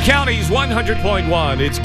County's 100.1. It's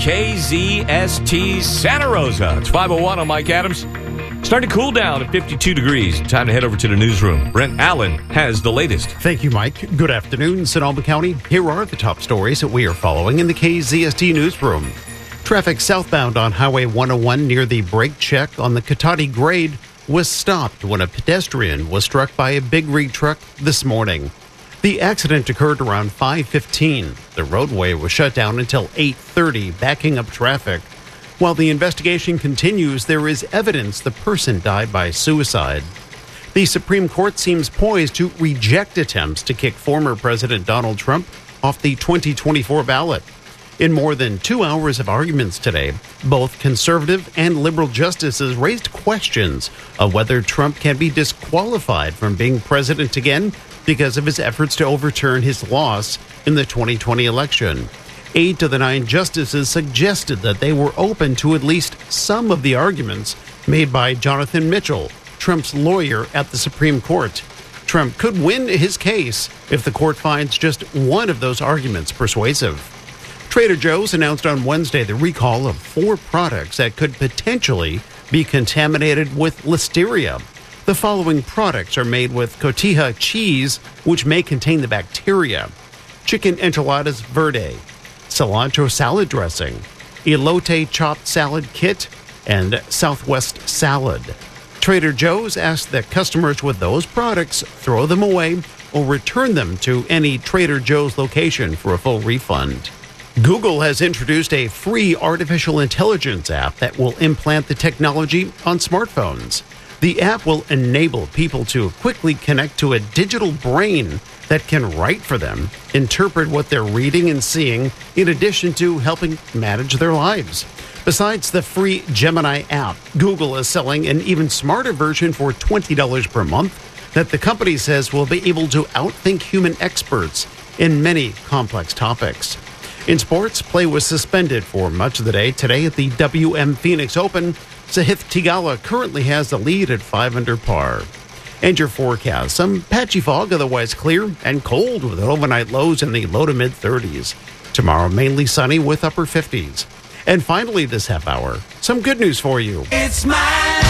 KZST Santa Rosa. It's 5:01. I'm Mike Adams. Starting to cool down at 52 degrees. Time to head over to the newsroom. Brent Allen has the latest. Thank you, Mike. Good afternoon, Sonoma County. Here are the top stories that we are following in the KZST newsroom. Traffic southbound on Highway 101 near the brake check on the Cotati grade was stopped when a pedestrian was struck by a big rig truck this morning. The accident occurred around 5:15. The roadway was shut down until 8:30, backing up traffic. While the investigation continues, there is evidence the person died by suicide. The Supreme Court seems poised to reject attempts to kick former President Donald Trump off the 2024 ballot. In more than 2 hours of arguments today, both conservative and liberal justices raised questions of whether Trump can be disqualified from being president again because of his efforts to overturn his loss in the 2020 election. 8 of the 9 justices suggested that they were open to at least some of the arguments made by Jonathan Mitchell, Trump's lawyer at the Supreme Court. Trump could win his case if the court finds just one of those arguments persuasive. Trader Joe's announced on Wednesday the recall of 4 products that could potentially be contaminated with listeria. The following products are made with cotija cheese, which may contain the bacteria: chicken enchiladas verde, cilantro salad dressing, elote chopped salad kit, and Southwest salad. Trader Joe's asked that customers with those products throw them away or return them to any Trader Joe's location for a full refund. Google has introduced a free artificial intelligence app that will implant the technology on smartphones. The app will enable people to quickly connect to a digital brain that can write for them, interpret what they're reading and seeing, in addition to helping manage their lives. Besides the free Gemini app, Google is selling an even smarter version for $20 per month that the company says will be able to outthink human experts in many complex topics. In sports, play was suspended for much of the day today at the WM Phoenix Open. Sahith Theegala currently has the lead at 5 under par. And your forecast: some patchy fog, otherwise clear, and cold with overnight lows in the low to mid-30s. Tomorrow, mainly sunny with upper 50s. And finally this half hour, some good news for you. It's my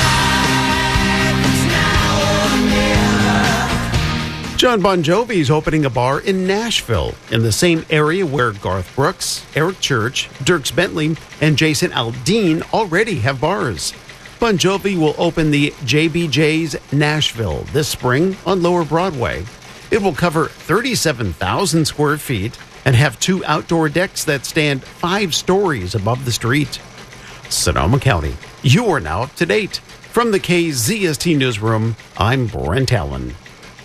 life, it's now or never. John Bon Jovi is opening a bar in Nashville, in the same area where Garth Brooks, Eric Church, Dierks Bentley, and Jason Aldean already have bars. Bon Jovi will open the JBJ's Nashville this spring on Lower Broadway. It will cover 37,000 square feet and have 2 outdoor decks that stand 5 stories above the street. Sonoma County, you are now up to date. From the KZST Newsroom, I'm Brent Allen.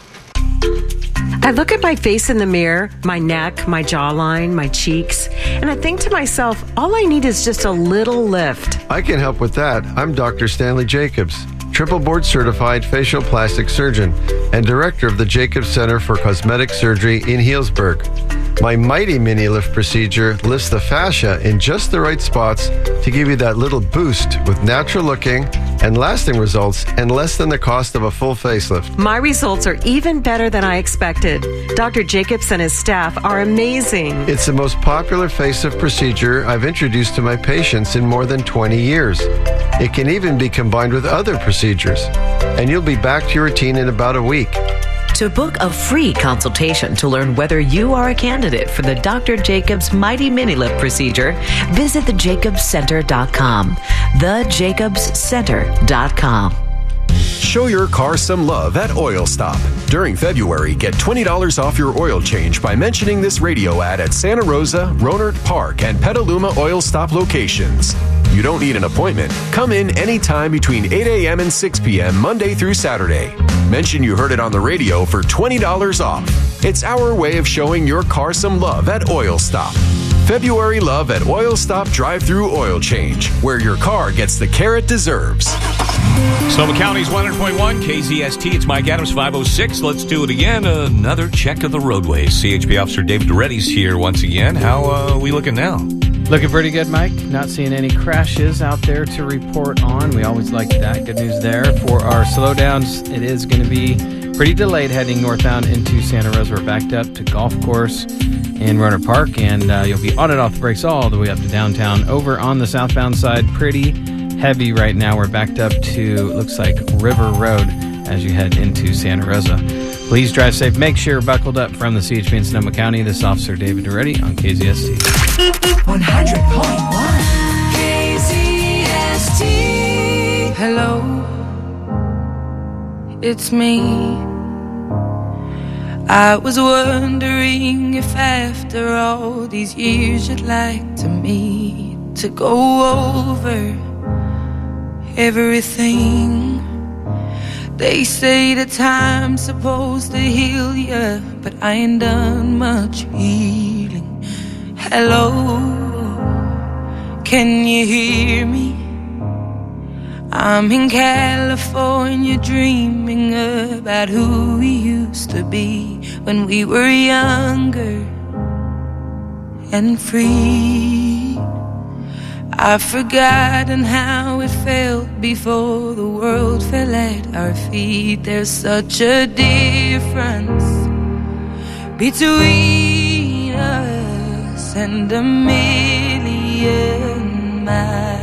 I look at my face in the mirror, my neck, my jawline, my cheeks, and I think to myself, all I need is just a little lift. I can help with that. I'm Dr. Stanley Jacobs, triple board certified facial plastic surgeon and director of the Jacobs Center for Cosmetic Surgery in Healdsburg. My Mighty Mini Lift procedure lifts the fascia in just the right spots to give you that little boost with natural looking and lasting results and less than the cost of a full facelift. My results are even better than I expected. Dr. Jacobs and his staff are amazing. It's the most popular facelift procedure I've introduced to my patients in more than 20 years. It can even be combined with other procedures, and you'll be back to your routine in about a week. To book a free consultation to learn whether you are a candidate for the Dr. Jacobs Mighty Mini Lift procedure, visit thejacobscenter.com. Thejacobscenter.com. Show your car some love at Oil Stop. During February, get $20 off your oil change by mentioning this radio ad at Santa Rosa, Rohnert Park, and Petaluma Oil Stop locations. You don't need an appointment. Come in anytime between 8 a.m. and 6 p.m. Monday through Saturday. Mention you heard it on the radio for $20 off. It's our way of showing your car some love at Oil Stop. February love at Oil Stop drive-through oil change, where your car gets the care it deserves. Sonoma County's 100.1 KZST. It's Mike Adams, 5:06. Let's do it again. Another check of the roadways. CHP Officer David Duretti's here once again. How are we looking now? Looking pretty good, Mike. Not seeing any crashes out there to report on. We always like that. Good news there. For our slowdowns, it is going to be pretty delayed heading northbound into Santa Rosa. We're backed up to Golf Course in Rohnert Park, and you'll be on and off the brakes all the way up to downtown. Over on the southbound side, pretty heavy right now. We're backed up to, looks like, River Road as you head into Santa Rosa. Please drive safe. Make sure you're buckled up. From the CHP in Sonoma County, this is Officer David Duretti on KZST. 100.1 KZST. Hello, it's me. I was wondering if after all these years you'd like to meet to go over everything. They say that time's supposed to heal ya, but I ain't done much healing. Hello, can you hear me? I'm in California dreaming about who we used to be when we were younger and free. I've forgotten how it felt before the world fell at our feet. There's such a difference between us and a million miles.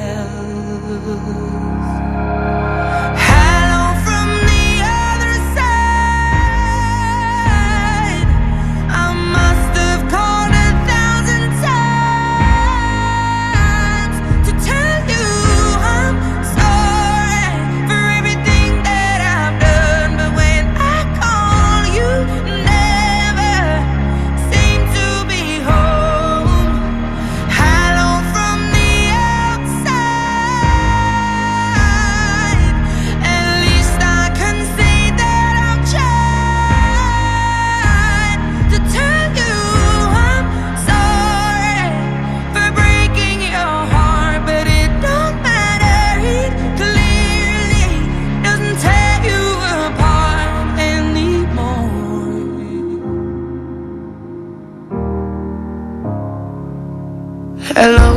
Hello,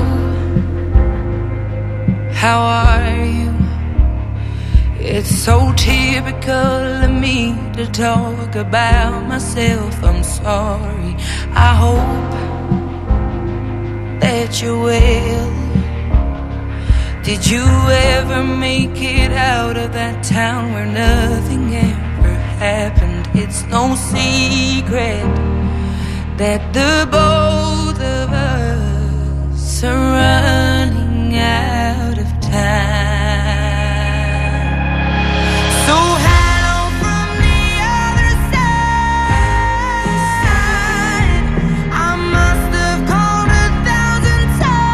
how are you? It's so typical of me to talk about myself. I'm sorry. I hope that you're well. Did you ever make it out of that town where nothing ever happened? It's no secret that the both of us are running out of time. So hello from the other side. I must have called 1,000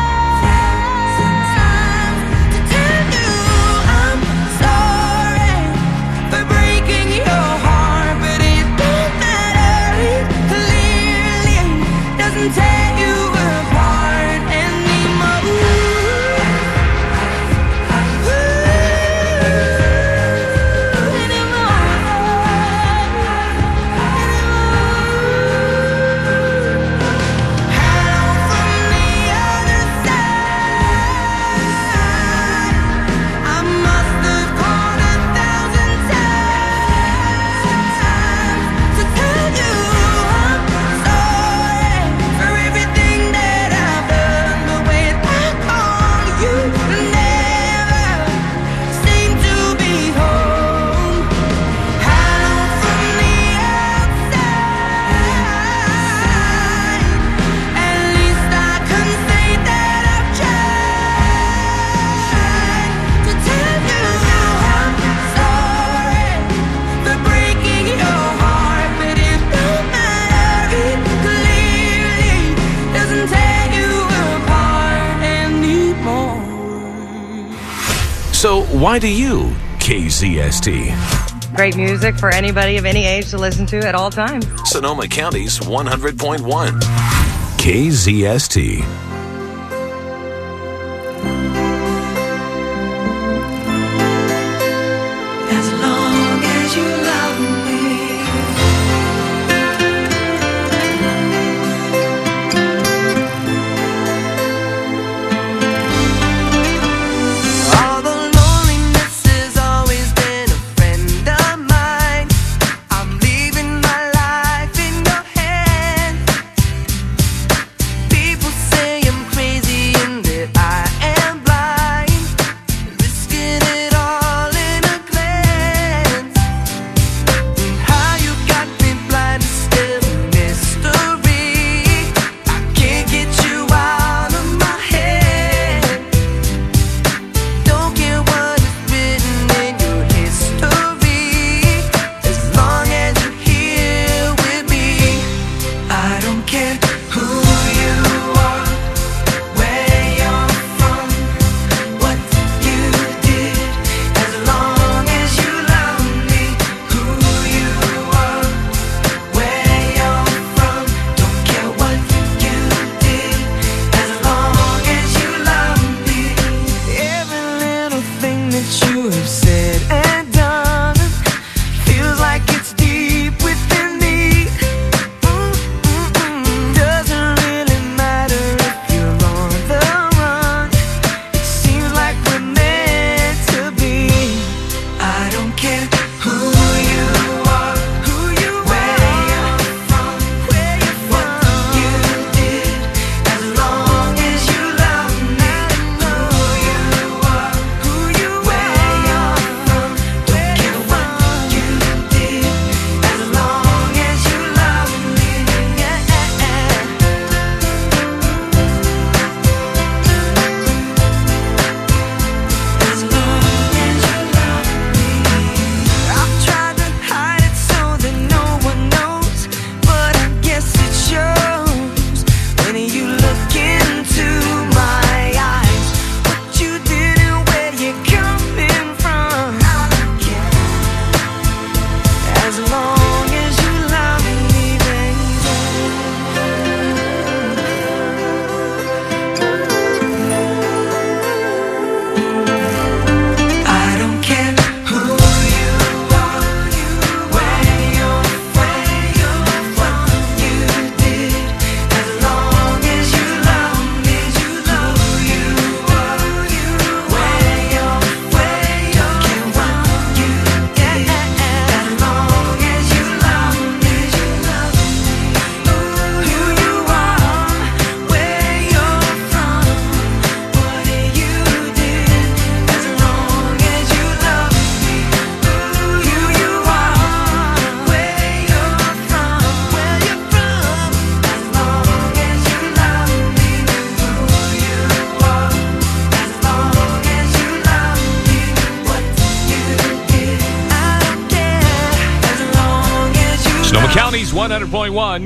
times to tell you I'm sorry for breaking your heart, but it don't matter. It clearly doesn't tear you apart anymore. So why do you KZST? Great music for anybody of any age to listen to at all times. Sonoma County's 100.1 KZST. As long as you love me. All the loneliness has always been a friend of mine. I County's 100.1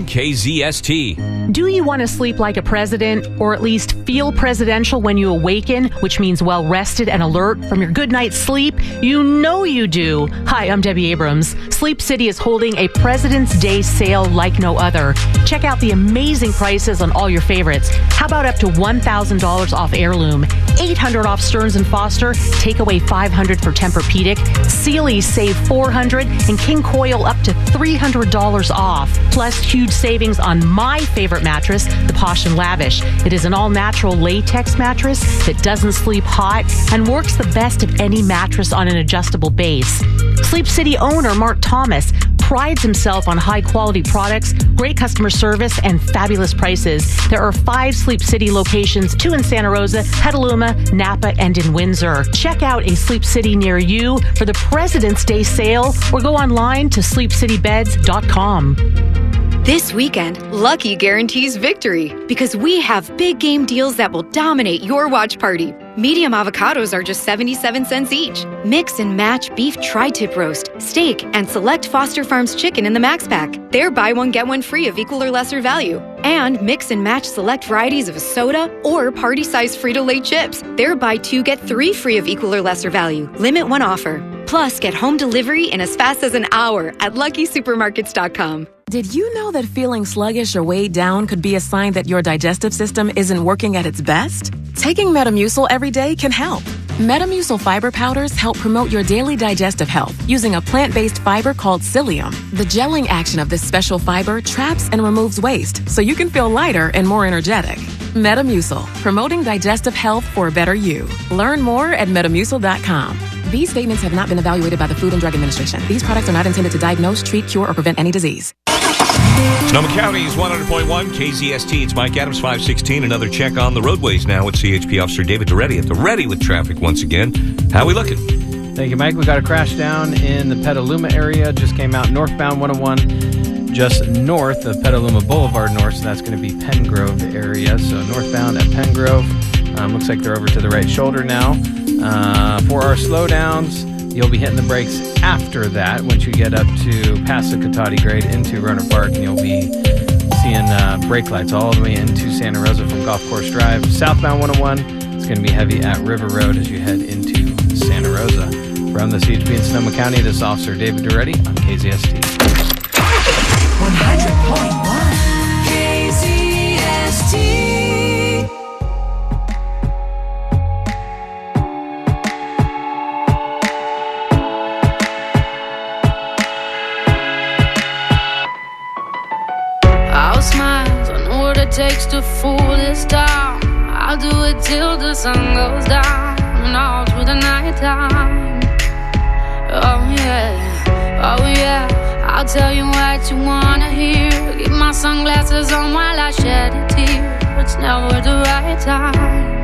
KZST. Do you want to sleep like a president, or at least feel presidential when you awaken, which means well rested and alert from your good night's sleep? You know you do. Hi, I'm Debbie Abrams. Sleep City is holding a President's Day sale like no other. Check out the amazing prices on all your favorites. How about up to $1,000 off Heirloom, $800 off Stearns & Foster, take away $500 for Tempur-Pedic, Sealy save $400, and King Coil up to $300 off. Plus, huge savings on my favorite mattress, the Posh & Lavish. It is an all-natural latex mattress that doesn't sleep hot and works the best of any mattress on an adjustable base. Sleep City owner Mark Thomas prides himself on high-quality products, great customer service, and fabulous prices. There are 5 Sleep City locations, 2 in Santa Rosa, Petaluma, Napa, and in Windsor. Check out a Sleep City near you for the President's Day sale, or go online to sleepcitybeds.com. This weekend, Lucky guarantees victory because we have big game deals that will dominate your watch party. Medium avocados are just 77 cents each. Mix and match beef tri-tip roast, steak, and select Foster Farms chicken in the Max Pack. They're buy one, get one free of equal or lesser value. And mix and match select varieties of soda or party-size Frito-Lay chips. They're buy 2, get 3 free of equal or lesser value. Limit 1 offer. Plus, get home delivery in as fast as an hour at LuckySupermarkets.com. Did you know that feeling sluggish or weighed down could be a sign that your digestive system isn't working at its best? Taking Metamucil every day can help. Metamucil fiber powders help promote your daily digestive health using a plant-based fiber called psyllium. The gelling action of this special fiber traps and removes waste so you can feel lighter and more energetic. Metamucil, promoting digestive health for a better you. Learn more at Metamucil.com. These statements have not been evaluated by the Food and Drug Administration. These products are not intended to diagnose, treat, cure, or prevent any disease. Sonoma County's 100.1 KZST. It's Mike Adams, 516. Another check on the roadways now with CHP Officer David Duretti at the ready with traffic once again. How we looking? Thank you, Mike. We got a crash down in the Petaluma area. Just came out northbound 101, just north of Petaluma Boulevard North. So that's going to be Pengrove area. So northbound at Pengrove. Looks like they're over to the right shoulder now. For our slowdowns, you'll be hitting the brakes after that once you get up to past the Katati grade into Roanoke Park, and you'll be seeing brake lights all the way into Santa Rosa from Golf Course Drive. Southbound 101, it's going to be heavy at River Road as you head into Santa Rosa. From the CHP in Sonoma County, this is Officer David Duretti on KZST. 100.1 KZST. I'll smile, I know what it takes to fool this town. I'll do it till the sun goes down and all through the night time. Oh yeah, I'll tell you what you wanna hear. Keep my sunglasses on while I shed a tear. It's never the right time.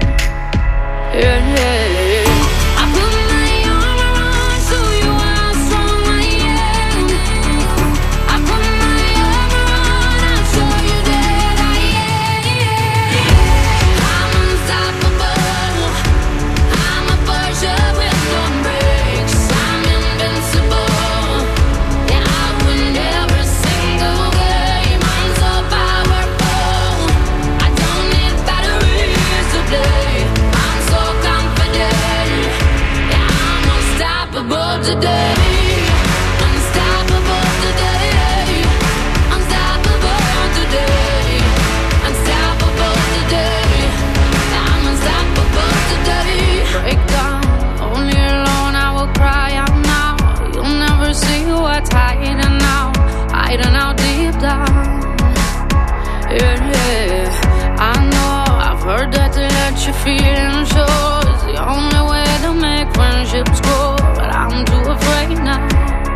Yeah. I put my arm around so you how strong I am. I put my arm around, I'll show you that I am. I'm unstoppable. I'm a Porsche with no brakes. I'm invincible. Yeah, I win every single game. I'm so powerful. I don't need batteries to play. I'm so confident. Yeah, I'm unstoppable today. Unstoppable today. Unstoppable today. Unstoppable today. I'm unstoppable today. Break down, only alone I will cry out now. You'll never see what's hiding out deep down. Yeah. I know I've heard that to let your feelings show is the only way to make friendships grow, but I'm too afraid now.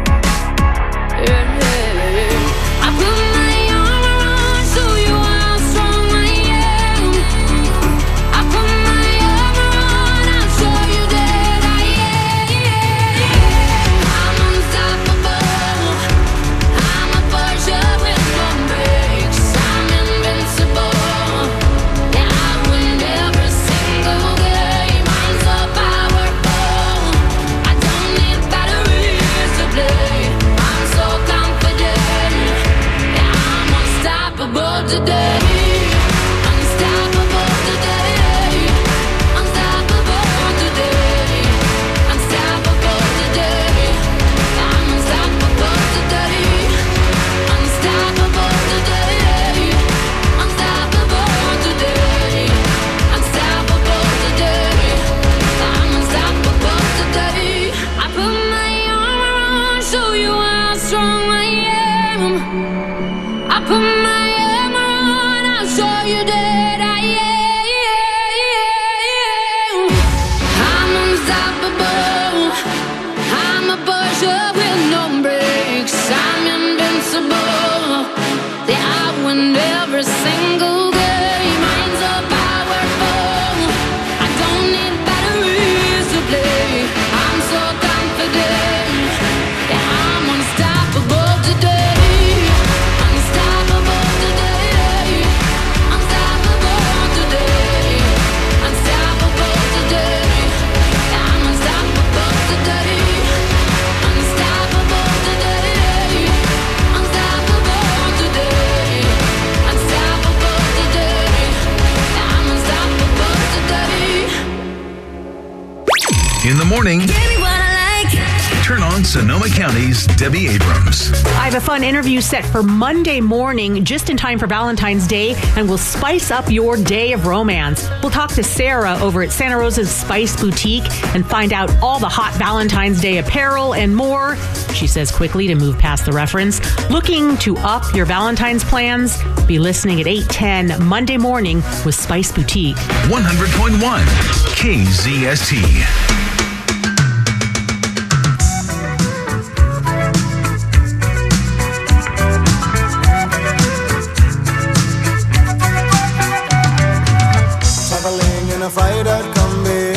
Yeah. I put my arm around so you how strong I am. I put my arm around, I'll show you that I am. I'm unstoppable. I'm a Porsche with no brakes. I'm invincible. Yeah, I win every single game. In the morning, turn on Sonoma County's Debbie Abrams. I have a fun interview set for Monday morning, just in time for Valentine's Day, and we'll spice up your day of romance. We'll talk to Sarah over at Santa Rosa's Spice Boutique and find out all the hot Valentine's Day apparel and more. She says quickly to move past the reference. Looking to up your Valentine's plans? Be listening at 8:10 Monday morning with Spice Boutique. 100.1 KZST. Fighter combi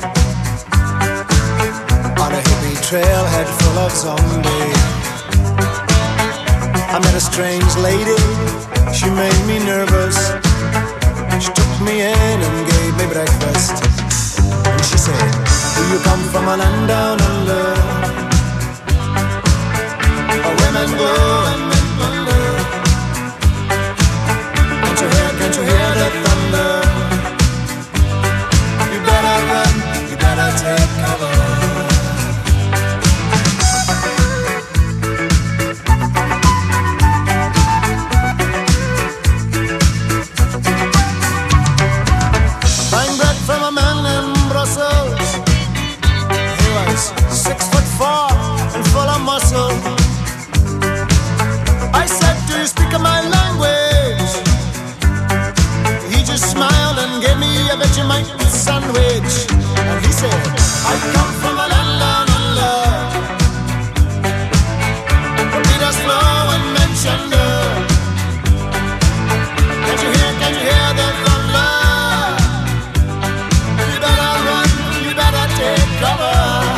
on a hippie trailhead full of zombies. I met a strange lady, she made me nervous. She took me in and gave me breakfast. And she said, do you come from a land down under, where women go and men wonder? Can't you hear the thunder? You better take cover. Buying bread from a man in Brussels. He was 6'4" and full of muscle. I said, do you speak my language? He just smiled and gave me a Vegemite sandwich. And he said, I come from a land down under, where leaders flow and men chunder. Can't you hear the thunder? You better run, you better take cover.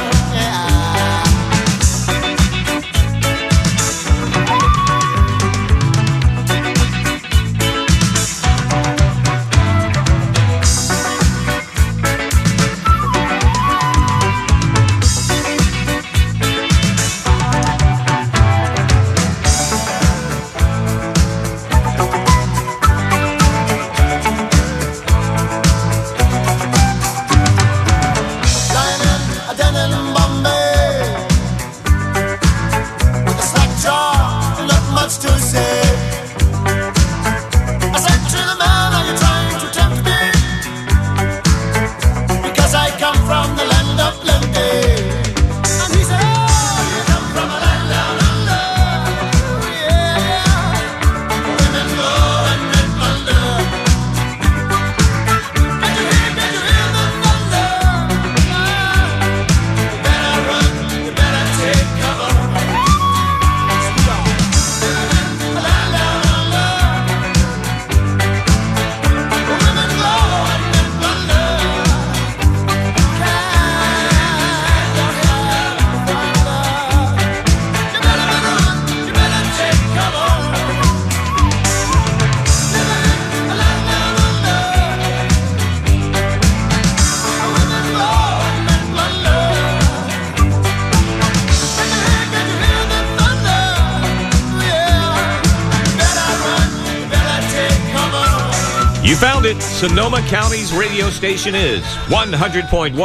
You found it. Sonoma County's radio station is 100.1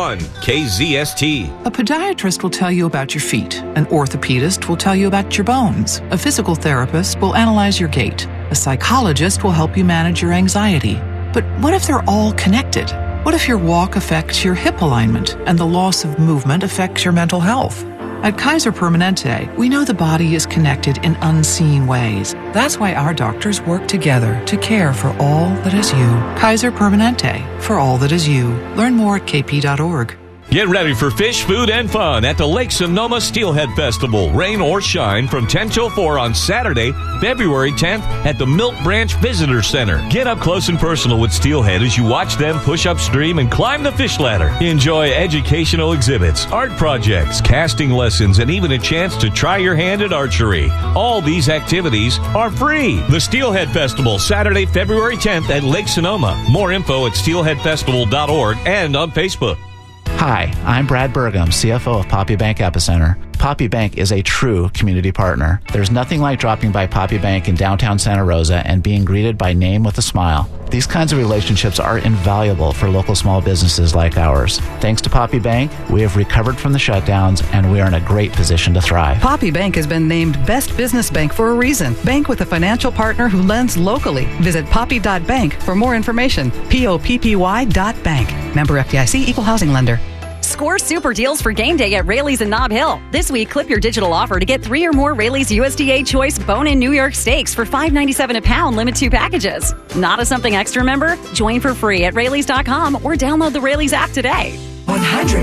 KZST. A podiatrist will tell you about your feet. An orthopedist will tell you about your bones. A physical therapist will analyze your gait. A psychologist will help you manage your anxiety. But what if they're all connected? What if your walk affects your hip alignment and the loss of movement affects your mental health? At Kaiser Permanente, we know the body is connected in unseen ways. That's why our doctors work together to care for all that is you. Kaiser Permanente, for all that is you. Learn more at kp.org. Get ready for fish, food, and fun at the Lake Sonoma Steelhead Festival. Rain or shine from 10 till 4 on Saturday, February 10th at the Milk Branch Visitor Center. Get up close and personal with steelhead as you watch them push upstream and climb the fish ladder. Enjoy educational exhibits, art projects, casting lessons, and even a chance to try your hand at archery. All these activities are free. The Steelhead Festival, Saturday, February 10th at Lake Sonoma. More info at steelheadfestival.org and on Facebook. Hi, I'm Brad Burgum, CFO of Poppy Bank Epicenter. Poppy Bank is a true community partner. There's nothing like dropping by Poppy Bank in downtown Santa Rosa and being greeted by name with a smile. These kinds of relationships are invaluable for local small businesses like ours. Thanks to Poppy Bank, we have recovered from the shutdowns and we are in a great position to thrive. Poppy Bank has been named Best Business Bank for a reason. Bank with a financial partner who lends locally. Visit poppy.bank for more information. POPPY.bank. Member FDIC, Equal Housing Lender. Score super deals for game day at Rayleigh's in Nob Hill. This week, clip your digital offer to get 3 or more Rayleigh's USDA Choice Bone-In New York Steaks for $5.97 a pound, limit 2 packages. Not a something extra member? Join for free at Rayleigh's.com or download the Rayleigh's app today. 100.1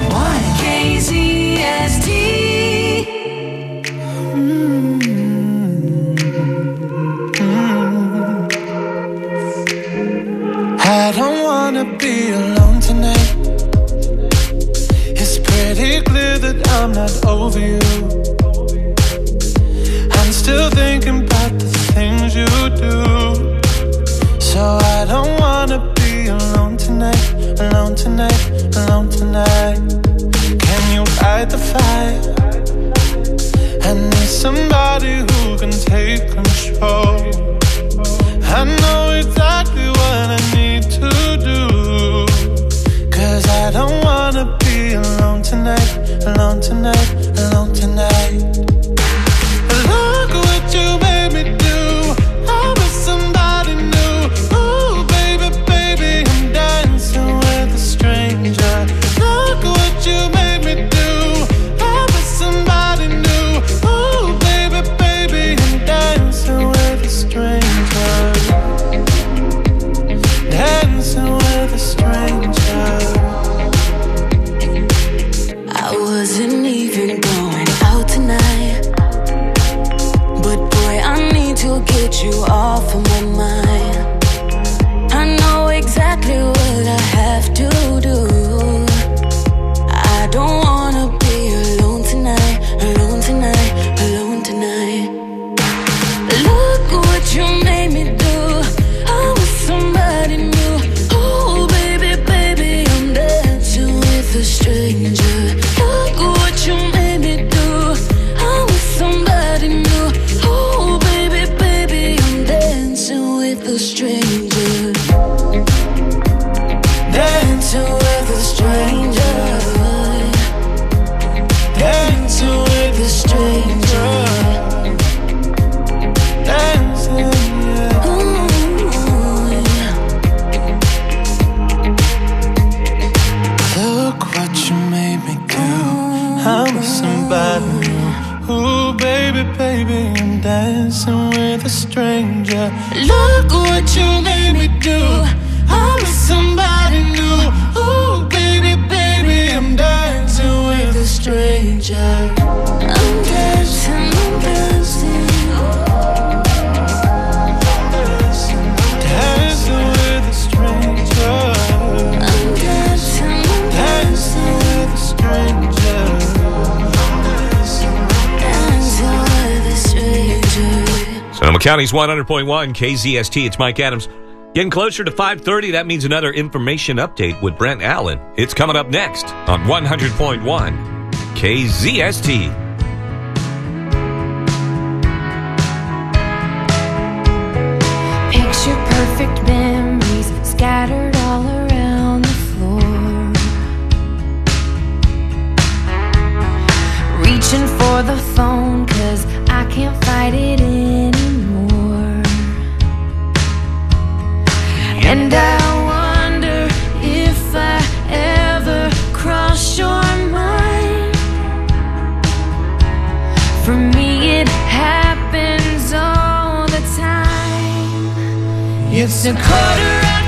KZST. I don't wanna be alone tonight. It's pretty clear that I'm not over you. I'm still thinking about the things you do. So I don't wanna be alone tonight, alone tonight, alone tonight. Can you fight the fire? I need somebody who can take control. I know exactly what I need to do. 'Cause I don't wanna be alone tonight, alone tonight, alone tonight. Look what you made me do. I'm with somebody new. Ooh, baby, baby, I'm dancing with a stranger. Look what you made me do. I'm with somebody new. Ooh, baby, baby, I'm dancing with a stranger. Dancing with a stranger. I wasn't even going out tonight, but boy, I need to get you off of my mind. I know exactly what I have to do. I don't wanna be alone tonight, alone tonight, alone tonight. Look what you made me do. I'm with somebody new. Oh, baby, baby, I'm dancing with a stranger. Look what you made me do. I'm with somebody new. Oh, baby, baby, I'm dancing with a stranger. Dancing with a stranger. Dancing with a stranger. Dancing, yeah. Ooh, yeah. Look what you made me do. I'm with somebody new. Ooh, baby, baby, I'm dancing with a stranger. Look what you made me do. I'm with somebody new. Ooh, baby, baby, I'm dancing with a stranger. I'm dancing, I'm dancing. Dancing with a stranger. I'm dancing, I'm dancing with a stranger. Dancing with a stranger. Sonoma County's 100.1 KZST. It's Mike Adams. Getting closer to 5:30, that means another information update with Brent Allen. It's coming up next on 100.1 KZST. Picture perfect memories scattered all around the floor. Reaching for the phone 'cause I can't fight it anymore. And I wonder if I ever crossed your mind. For me it happens all the time. It's a 1:15